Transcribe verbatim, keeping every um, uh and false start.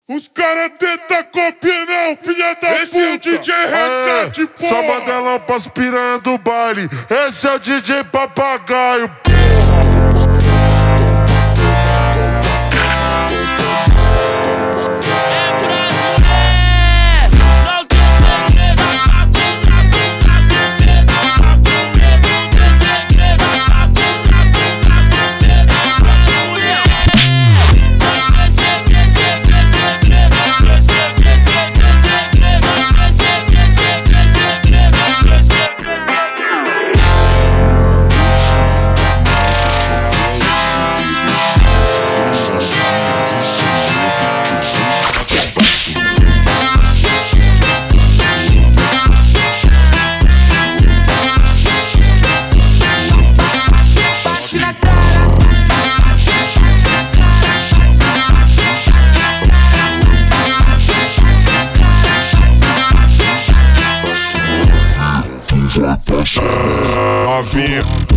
Os caras tentam copiar, não, filha da Esse puta. Esse é o D J Recate, porra. Só modelão pras piranha do baile. Esse é o D J Papagaio, porra. Novinha.